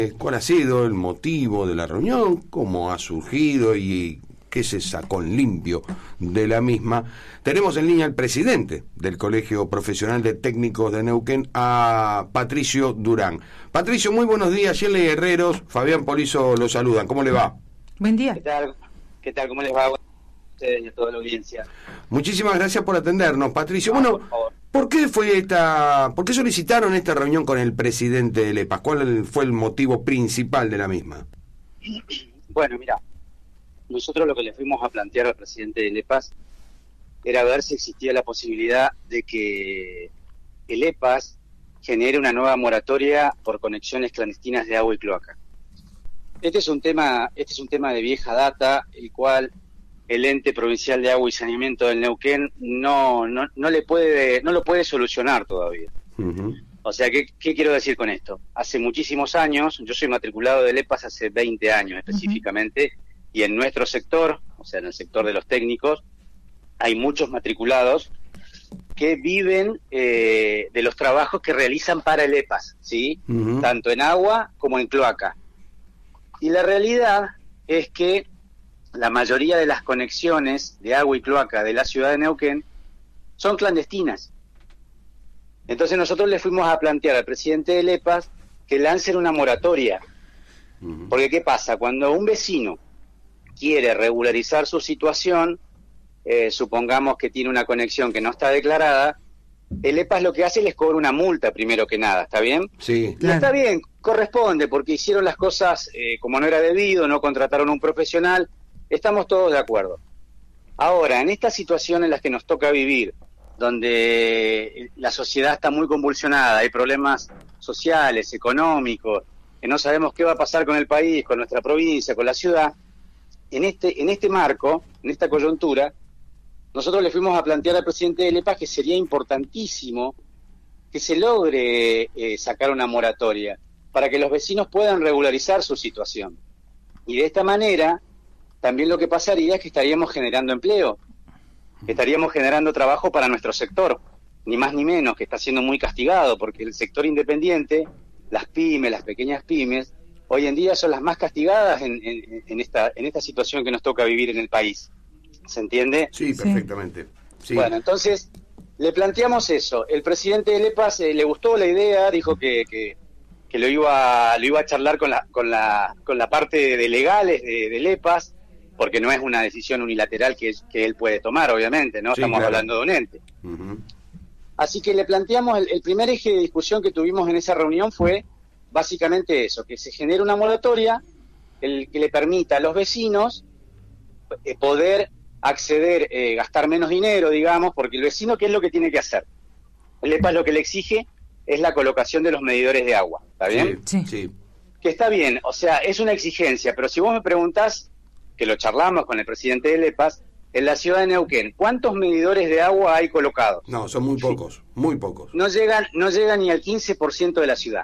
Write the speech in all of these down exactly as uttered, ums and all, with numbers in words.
¿Cuál ha sido el motivo de la reunión? ¿Cómo ha surgido y qué se sacó en limpio de la misma? Tenemos en línea al presidente del Colegio Profesional de Técnicos de Neuquén, a Patricio Durán. Patricio, muy buenos días. Shirley Herreros, Fabián Polizo los saludan. ¿Cómo le va? Buen día. ¿Qué tal? ¿Qué tal? ¿Cómo les va a ustedes y a toda la audiencia? Muchísimas gracias por atendernos, Patricio. No, bueno, por favor. ¿por qué fue esta, por qué solicitaron esta reunión con el presidente del E P A S? ¿Cuál fue el motivo principal de la misma? Bueno, mira, nosotros lo que le fuimos a plantear al presidente del E P A S era ver si existía la posibilidad de que el E P A S genere una nueva moratoria por conexiones clandestinas de agua y cloaca. Este es un tema, este es un tema de vieja data, el cual el ente provincial de agua y saneamiento del Neuquén no, no, no le puede, no lo puede solucionar todavía. Uh-huh. O sea, ¿qué, ¿qué quiero decir con esto? Hace muchísimos años, yo soy matriculado del E P A S hace veinte años específicamente, uh-huh. y en nuestro sector, o sea, en el sector de los técnicos, hay muchos matriculados que viven eh, de los trabajos que realizan para el E P A S, ¿sí? Uh-huh. Tanto en agua como en cloaca. Y la realidad es que la mayoría de las conexiones de agua y cloaca de la ciudad de Neuquén son clandestinas. Entonces nosotros le fuimos a plantear al presidente del E P A S que lancen una moratoria. Uh-huh. Porque ¿qué pasa? Cuando un vecino quiere regularizar su situación, eh, supongamos que tiene una conexión que no está declarada, el E P A S lo que hace es les cobra una multa primero que nada, ¿está bien? Sí. Claro. Y está bien, corresponde, porque hicieron las cosas eh, como no era debido, no contrataron a un profesional, estamos todos de acuerdo. Ahora, en esta situación en la que nos toca vivir, donde la sociedad está muy convulsionada, hay problemas sociales, económicos, que no sabemos qué va a pasar con el país, con nuestra provincia, con la ciudad, en este, en este marco, en esta coyuntura, nosotros le fuimos a plantear al presidente del E P A S que sería importantísimo que se logre eh, sacar una moratoria para que los vecinos puedan regularizar su situación. Y de esta manera, también lo que pasaría es que estaríamos generando empleo, que estaríamos generando trabajo para nuestro sector, ni más ni menos, que está siendo muy castigado, porque el sector independiente, las pymes, las pequeñas pymes, hoy en día son las más castigadas en, en, en, esta, en esta situación que nos toca vivir en el país. ¿Se entiende? Sí, perfectamente. Sí. Bueno, entonces le planteamos eso. El presidente del E P A S eh, le gustó la idea, dijo que, que, que lo iba lo iba a charlar con la con la con la parte de legales de, del E P A S, porque no es una decisión unilateral que, que él puede tomar, obviamente, ¿no? Sí, Estamos claro. hablando de un ente. Uh-huh. Así que le planteamos, el, el primer eje de discusión que tuvimos en esa reunión fue básicamente eso, que se genere una moratoria el, que le permita a los vecinos eh, poder acceder, eh, gastar menos dinero, digamos, porque el vecino, ¿qué es lo que tiene que hacer? El E P A S lo que le exige es la colocación de los medidores de agua, ¿está bien? Sí, sí. Que está bien, o sea, es una exigencia, pero si vos me preguntás, que lo charlamos con el presidente del E P A S, en la ciudad de Neuquén, ¿cuántos medidores de agua hay colocados? No, son muy pocos, sí. muy pocos. No llegan, no llegan ni al quince por ciento de la ciudad.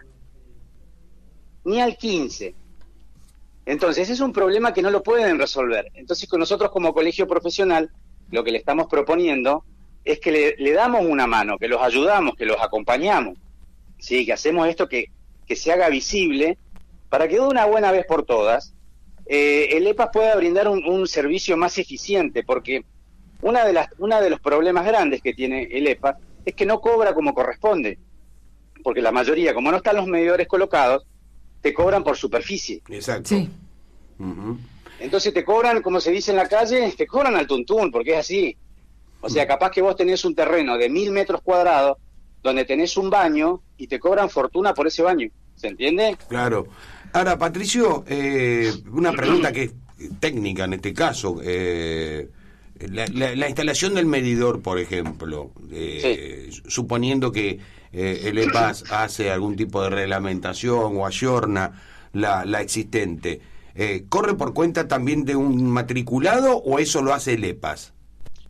Ni al quince por ciento. Entonces, es un problema que no lo pueden resolver. Entonces, con nosotros como colegio profesional, lo que le estamos proponiendo es que le, le damos una mano, que los ayudamos, que los acompañamos, ¿sí? Que hacemos esto que, que se haga visible, para que de una buena vez por todas, eh, el E P A S pueda brindar un, un servicio más eficiente, porque una de las una de los problemas grandes que tiene el E P A S es que no cobra como corresponde, porque la mayoría, como no están los medidores colocados, te cobran por superficie. Exacto. Sí. Uh-huh. Entonces te cobran, como se dice en la calle, te cobran al tuntún, porque es así. O sea, capaz que vos tenés un terreno de mil metros cuadrados, donde tenés un baño, y te cobran fortuna por ese baño. ¿Se entiende? Claro. Ahora, Patricio, eh, una pregunta que es técnica en este caso. Eh, la, la, la instalación del medidor, por ejemplo, eh, sí. suponiendo que eh, el E P A S hace algún tipo de reglamentación o ayorna la, la existente, eh, ¿corre por cuenta también de un matriculado o eso lo hace el E P A S?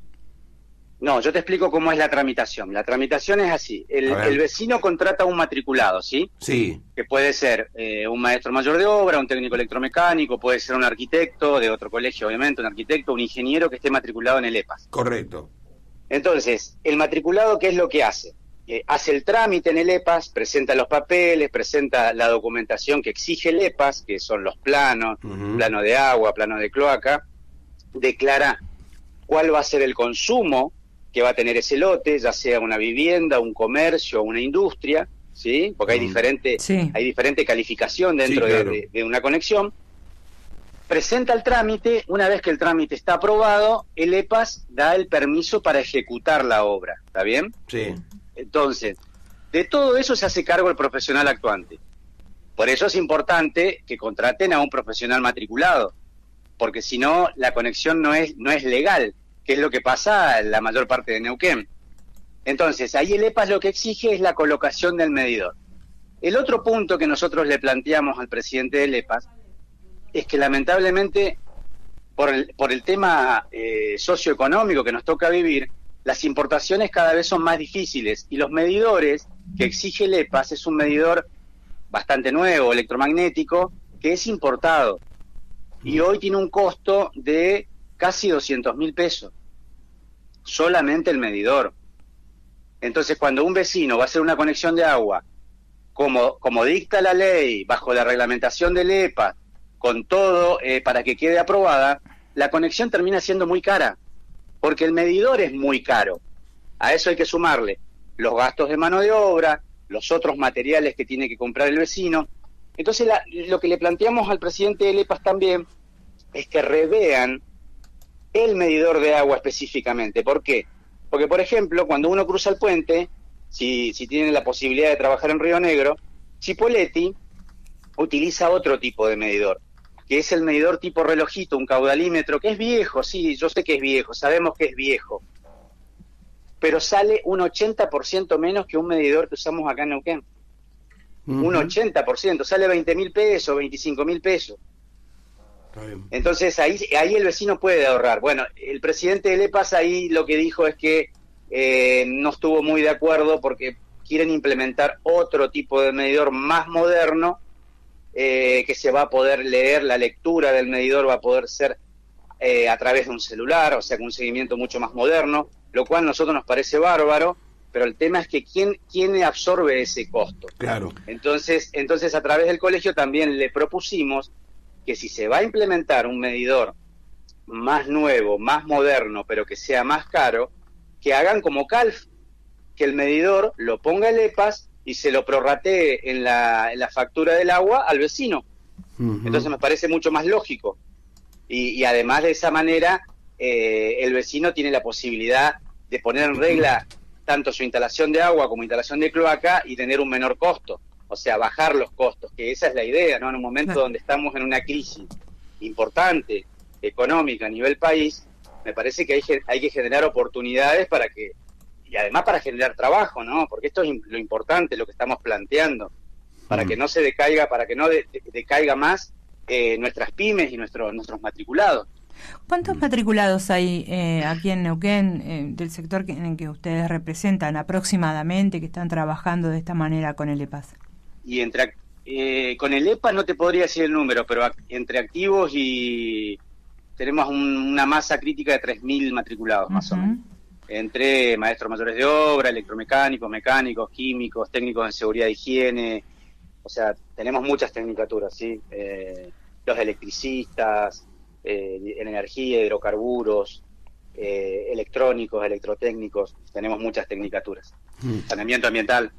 No, yo te explico cómo es la tramitación. La tramitación es así. El, el vecino contrata un matriculado, ¿sí? Sí. Que puede ser eh, un maestro mayor de obra, un técnico electromecánico, puede ser un arquitecto de otro colegio, obviamente, un arquitecto, un ingeniero que esté matriculado en el E P A S. Correcto. Entonces, el matriculado, ¿qué es lo que hace? eh, hace el trámite en el E P A S, presenta los papeles, presenta la documentación que exige el E P A S, que son los planos, uh-huh. plano de agua, plano de cloaca, declara cuál va a ser el consumo que va a tener ese lote, ya sea una vivienda, un comercio, una industria, ¿sí? Porque hay diferente, sí. hay diferente calificación dentro sí, claro. de, de, de una conexión. Presenta el trámite, una vez que el trámite está aprobado, el E P A S da el permiso para ejecutar la obra, ¿está bien? Sí. Entonces, de todo eso se hace cargo el profesional actuante. Por eso es importante que contraten a un profesional matriculado, porque si no, la conexión no es, no es legal, que es lo que pasa en la mayor parte de Neuquén. Entonces, ahí el E P A S lo que exige es la colocación del medidor. El otro punto que nosotros le planteamos al presidente del E P A S es que lamentablemente, por el, por el tema eh, socioeconómico que nos toca vivir, las importaciones cada vez son más difíciles y los medidores que exige el E P A S es un medidor bastante nuevo, electromagnético, que es importado. Y hoy tiene un costo de casi doscientos mil pesos, solamente el medidor. Entonces, cuando un vecino va a hacer una conexión de agua, como, como dicta la ley, bajo la reglamentación del E P A S, con todo eh, para que quede aprobada, la conexión termina siendo muy cara, porque el medidor es muy caro. A eso hay que sumarle los gastos de mano de obra, los otros materiales que tiene que comprar el vecino. Entonces, la, lo que le planteamos al presidente del E P A S también es que revean el medidor de agua específicamente. ¿Por qué? Porque, por ejemplo, cuando uno cruza el puente, si, si tiene la posibilidad de trabajar en Río Negro, Chipoleti utiliza otro tipo de medidor, que es el medidor tipo relojito, un caudalímetro, que es viejo, sí, yo sé que es viejo, sabemos que es viejo, pero sale un ochenta por ciento menos que un medidor que usamos acá en Neuquén. Uh-huh. Un ochenta por ciento, sale veinte mil pesos, veinticinco mil pesos. Entonces ahí, ahí el vecino puede ahorrar. Bueno, el presidente del E P A S ahí lo que dijo es que eh, no estuvo muy de acuerdo porque quieren implementar otro tipo de medidor más moderno, eh, que se va a poder leer, la lectura del medidor va a poder ser eh, a través de un celular, o sea, con un seguimiento mucho más moderno, lo cual a nosotros nos parece bárbaro, pero el tema es que ¿quién, quién absorbe ese costo? Claro. Entonces, entonces a través del colegio también le propusimos que si se va a implementar un medidor más nuevo, más moderno, pero que sea más caro, que hagan como Calf, que el medidor lo ponga el E P A S y se lo prorratee en la, en la factura del agua al vecino. Uh-huh. Entonces me parece mucho más lógico. Y, y además de esa manera, eh, el vecino tiene la posibilidad de poner en regla tanto su instalación de agua como instalación de cloaca y tener un menor costo. O sea, bajar los costos, que esa es la idea, ¿no? En un momento claro. donde estamos en una crisis importante, económica a nivel país, me parece que hay, hay que generar oportunidades para que, y además para generar trabajo, ¿no? Porque esto es lo importante, lo que estamos planteando, para mm. que no se decaiga, para que no de, de, decaiga más eh, nuestras pymes y nuestro, nuestros matriculados. ¿Cuántos matriculados hay eh, aquí en Neuquén, eh, del sector que, en el que ustedes representan aproximadamente, que están trabajando de esta manera con el E P A S? Y entre eh, con el E P A S no te podría decir el número, pero a, entre activos y tenemos un, una masa crítica de tres mil matriculados, uh-huh. más o menos. Entre maestros mayores de obra, electromecánicos, mecánicos, químicos, técnicos en seguridad e higiene, o sea, tenemos muchas tecnicaturas, ¿sí? Eh, los electricistas, eh, en energía, hidrocarburos, eh, electrónicos, electrotécnicos, tenemos muchas tecnicaturas. Uh-huh. Saneamiento ambiental.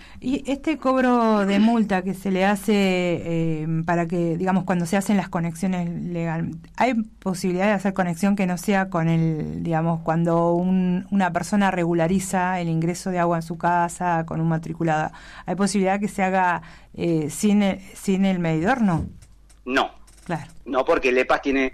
Y este cobro de multa que se le hace eh, para que, digamos, cuando se hacen las conexiones legal, ¿hay posibilidad de hacer conexión que no sea con el, digamos, cuando un, una persona regulariza el ingreso de agua en su casa con un matriculado? ¿Hay posibilidad que se haga eh, sin, el, sin el medidor, no? No. Claro. No, porque el E P A S tiene,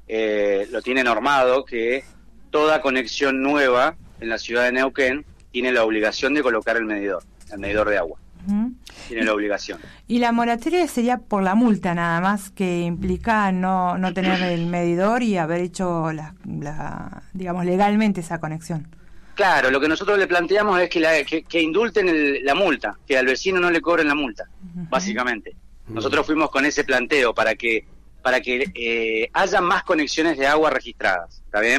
eh, lo tiene normado que toda conexión nueva en la ciudad de Neuquén tiene la obligación de colocar el medidor. El medidor de agua. Uh-huh. Tiene la obligación. Y la moratoria sería por la multa nada más, que implica no, no tener el medidor y haber hecho, la, la, digamos, legalmente esa conexión. Claro, lo que nosotros le planteamos es que, la, que, que indulten el, la multa, que al vecino no le cobren la multa, uh-huh. básicamente. Uh-huh. Nosotros fuimos con ese planteo para que, para que eh, haya más conexiones de agua registradas, ¿está bien?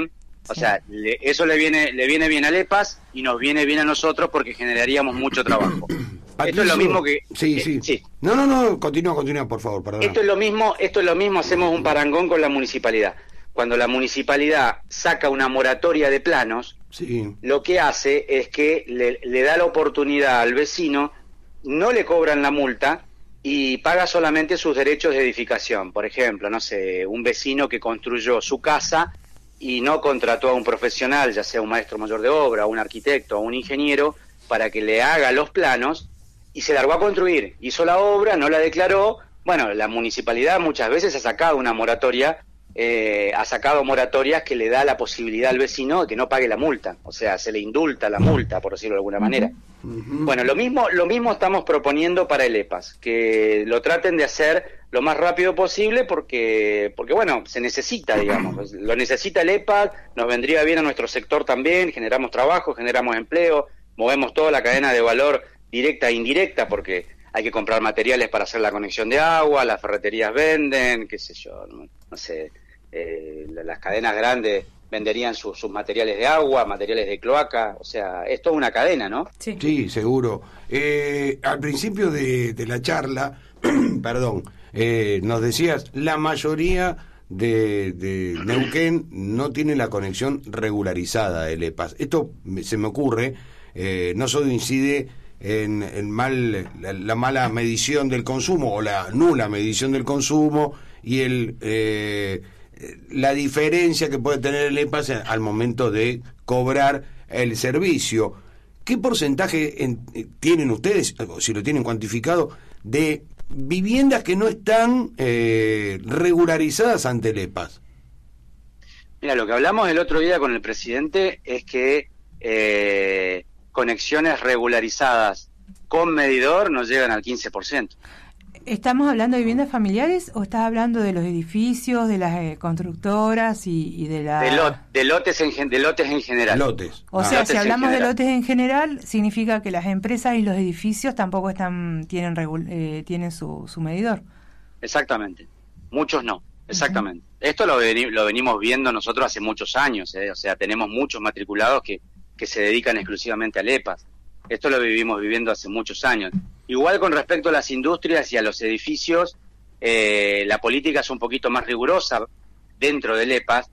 O sea, le, eso le viene le viene bien a Lepas y nos viene bien a nosotros porque generaríamos mucho trabajo. Patricio, esto es lo mismo que... Sí, eh, sí, sí. No, no, no, continúa, continúa, por favor, perdón. Esto es lo mismo, esto es lo mismo, hacemos un parangón con la municipalidad. Cuando la municipalidad saca una moratoria de planos, sí. lo que hace es que le, le da la oportunidad al vecino, no le cobran la multa y paga solamente sus derechos de edificación. Por ejemplo, no sé, un vecino que construyó su casa y no contrató a un profesional, ya sea un maestro mayor de obra, un arquitecto o un ingeniero, para que le haga los planos, y se largó a construir, hizo la obra, no la declaró. Bueno, la municipalidad muchas veces ha sacado una moratoria, eh, ha sacado moratorias que le da la posibilidad al vecino de que no pague la multa, o sea, se le indulta la multa, por decirlo de alguna manera. Uh-huh. Bueno, lo mismo, lo mismo estamos proponiendo para el EPAS, que lo traten de hacer lo más rápido posible porque, porque bueno, se necesita, digamos, lo necesita el EPAS, nos vendría bien a nuestro sector también, generamos trabajo, generamos empleo, movemos toda la cadena de valor directa e indirecta, porque hay que comprar materiales para hacer la conexión de agua, las ferreterías venden, qué sé yo, no, no sé, eh, las cadenas grandes venderían su, sus materiales de agua, materiales de cloaca, o sea, es toda una cadena, ¿no? Sí, sí, seguro. Eh, al principio de, de la charla, perdón, eh, nos decías, la mayoría de, de Neuquén no tiene la conexión regularizada del EPAS. Esto se me ocurre, eh, no solo incide en, en mal la, la mala medición del consumo o la nula medición del consumo y el eh, la diferencia que puede tener el EPAS al momento de cobrar el servicio. ¿Qué porcentaje en, tienen ustedes, si lo tienen cuantificado, de viviendas que no están eh, regularizadas ante el EPAS? Mira, lo que hablamos el otro día con el presidente es que eh, conexiones regularizadas con medidor nos llegan al quince por ciento. ¿Estamos hablando de viviendas familiares o estás hablando de los edificios, de las eh, constructoras y, y de la... De, lot, de, lotes en, de lotes en general. Lotes. O ah. sea, lotes si hablamos de general. lotes en general, significa que las empresas y los edificios tampoco están tienen regul, eh, tienen su, su medidor. Exactamente. Muchos no. Exactamente. Uh-huh. Esto lo, veni, lo venimos viendo nosotros hace muchos años. ¿eh? O sea, tenemos muchos matriculados que, que se dedican exclusivamente al EPAS. Esto lo vivimos viviendo hace muchos años. Igual con respecto a las industrias y a los edificios, eh, la política es un poquito más rigurosa dentro del EPAS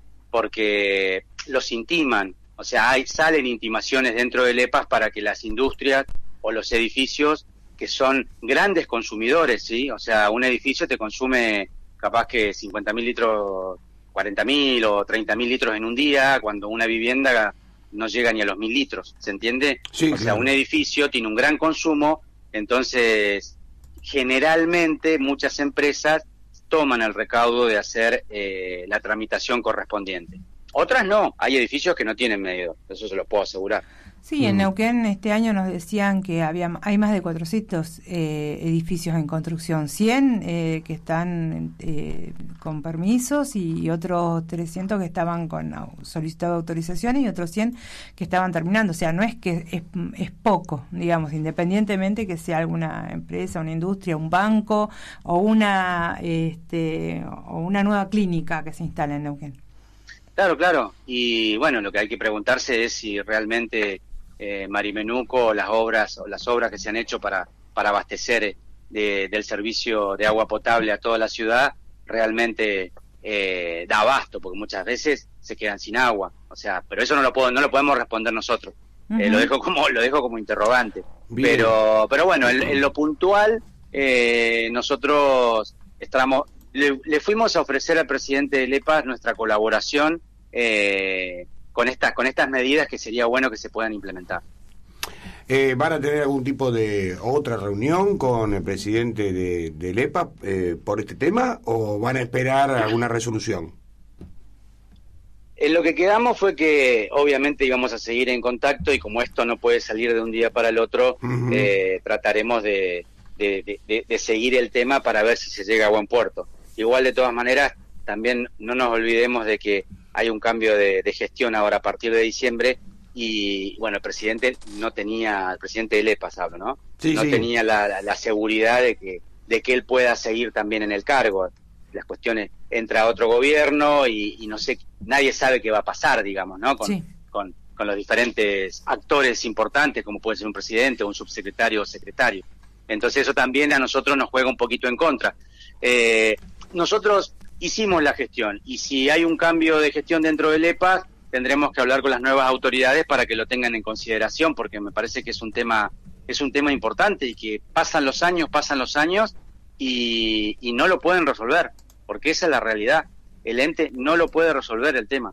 porque los intiman, o sea, hay, salen intimaciones dentro del EPAS para que las industrias o los edificios que son grandes consumidores, ¿sí? O sea, un edificio te consume capaz que cincuenta mil litros, cuarenta mil o treinta mil litros en un día, cuando una vivienda no llega ni a los mil litros, ¿se entiende? Sí, o claro. sea, un edificio tiene un gran consumo. Entonces, generalmente muchas empresas toman el recaudo de hacer eh, la tramitación correspondiente. Otras no, hay edificios que no tienen medidor, eso se lo puedo asegurar. Sí, en Neuquén este año nos decían que había hay más de cuatrocientos eh, edificios en construcción, cien eh, que están eh, con permisos y otros trescientos que estaban con solicitado autorización y otros cien que estaban terminando. O sea, no es que es, es poco, digamos, independientemente que sea alguna empresa, una industria, un banco o una este o una nueva clínica que se instala en Neuquén. Claro, claro. Y bueno, lo que hay que preguntarse es si realmente eh, Marimenuco, las obras o las obras que se han hecho para para abastecer de, del servicio de agua potable a toda la ciudad realmente eh, da abasto, porque muchas veces se quedan sin agua. O sea, pero eso no lo puedo, no lo podemos responder nosotros. Uh-huh. Eh, lo dejo como lo dejo como interrogante. Bien. Pero pero bueno, en, en lo puntual eh, nosotros estamos le, le fuimos a ofrecer al presidente del EPAS nuestra colaboración eh, con estas con estas medidas que sería bueno que se puedan implementar. Eh, ¿Van a tener algún tipo de otra reunión con el presidente de, del EPAS eh, por este tema o van a esperar alguna resolución? En lo que quedamos fue que obviamente íbamos a seguir en contacto y como esto no puede salir de un día para el otro, uh-huh. eh, trataremos de, de, de, de seguir el tema para ver si se llega a buen puerto. Igual de todas maneras, también no nos olvidemos de que hay un cambio de, de gestión ahora a partir de diciembre y bueno, el presidente no tenía, el presidente del EPAS hablo, ¿no? Sí, no sí. tenía la, la, la seguridad de que, de que él pueda seguir también en el cargo. Las cuestiones entra otro gobierno y, y no sé, nadie sabe qué va a pasar, digamos, ¿no? Con, sí. con, con los diferentes actores importantes, como puede ser un presidente o un subsecretario o secretario. Entonces eso también a nosotros nos juega un poquito en contra. Eh, nosotros hicimos la gestión, y si hay un cambio de gestión dentro del E P A S, tendremos que hablar con las nuevas autoridades para que lo tengan en consideración, porque me parece que es un tema, es un tema importante, y que pasan los años, pasan los años, y, y no lo pueden resolver, porque esa es la realidad. El ente no lo puede resolver el tema.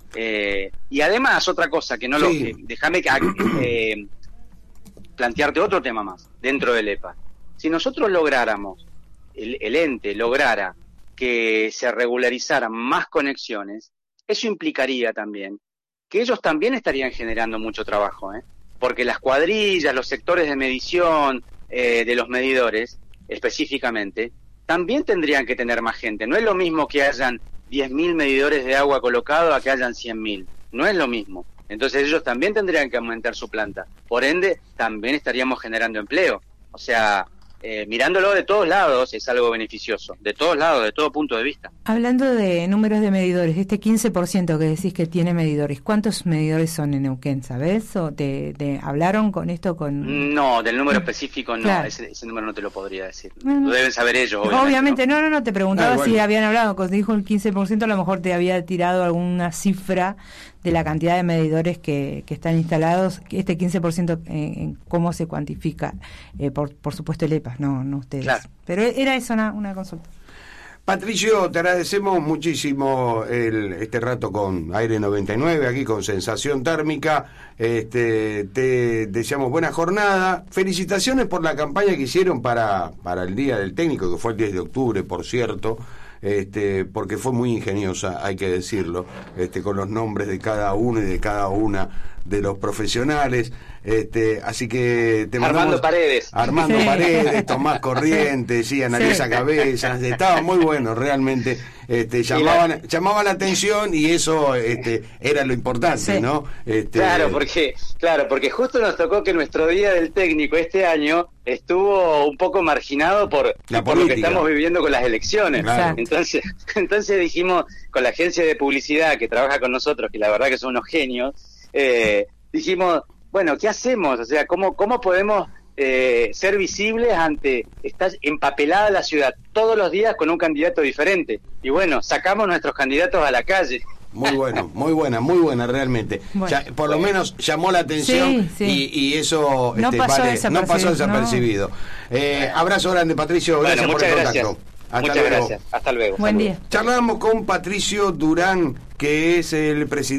Eh, y además, otra cosa, que no lo... Sí. Que, déjame que, eh, plantearte otro tema más dentro del E P A S. Si nosotros lográramos, el, el ente lograra que se regularizaran más conexiones, eso implicaría también que ellos también estarían generando mucho trabajo, ¿eh? Porque las cuadrillas, los sectores de medición eh, de los medidores, específicamente, también tendrían que tener más gente. No es lo mismo que hayan diez mil medidores de agua colocados a que hayan cien mil. No es lo mismo. Entonces ellos también tendrían que aumentar su planta. Por ende, también estaríamos generando empleo. O sea, eh, mirándolo de todos lados es algo beneficioso. De todos lados, de todo punto de vista. Hablando de números de medidores, este quince por ciento que decís que tiene medidores, ¿cuántos medidores son en Neuquén, sabés? ¿O te, te hablaron con esto? con No, del número específico no, claro. ese, ese número no te lo podría decir. Mm. Lo deben saber ellos, obviamente. Obviamente, no, no, no, te preguntaba Ah, bueno. si habían hablado, cuando te dijo el quince por ciento, a lo mejor te había tirado alguna cifra de la cantidad de medidores que, que están instalados. Este quince por ciento, eh, en cómo se cuantifica, eh, por, por supuesto el E P A S, no, no ustedes. Claro. Pero era eso una, una consulta. Patricio, te agradecemos muchísimo el, este rato con Aire noventa y nueve, aquí con Sensación Térmica. Este, te deseamos buena jornada. Felicitaciones por la campaña que hicieron para, para el Día del Técnico, que fue el diez de octubre, por cierto. Este, porque fue muy ingeniosa, hay que decirlo, este, con los nombres de cada uno y de cada una de los profesionales. Este, así que te mandamos, Armando Paredes. Armando Sí. Paredes, Tomás Corrientes, sí, Analisa Sí. Cabezas, estaba muy bueno, realmente, este, llamaban, llamaban la atención, y eso, este, era lo importante, Sí. ¿no? Este, Claro, porque claro, porque justo nos tocó que nuestro Día del Técnico este año estuvo un poco marginado por, La por lo que política. estamos viviendo con las elecciones. Claro. Entonces, entonces dijimos, con la agencia de publicidad que trabaja con nosotros, que la verdad que son unos genios, eh, dijimos, bueno, ¿qué hacemos? O sea, ¿cómo, cómo podemos eh, ser visibles ante... Está empapelada la ciudad todos los días con un candidato diferente. Y bueno, sacamos nuestros candidatos a la calle. Muy bueno, muy buena, muy buena realmente. Bueno. Ya, por lo menos llamó la atención, Sí, sí. Y, y eso No este, pasó vale, desapercibido, no pasó desapercibido. Eh, abrazo grande, Patricio, Bueno, gracias por muchas el gracias. contacto. Hasta Muchas luego. gracias. Hasta luego. Buen Saludos. día. Charlamos con Patricio Durán, que es el presidente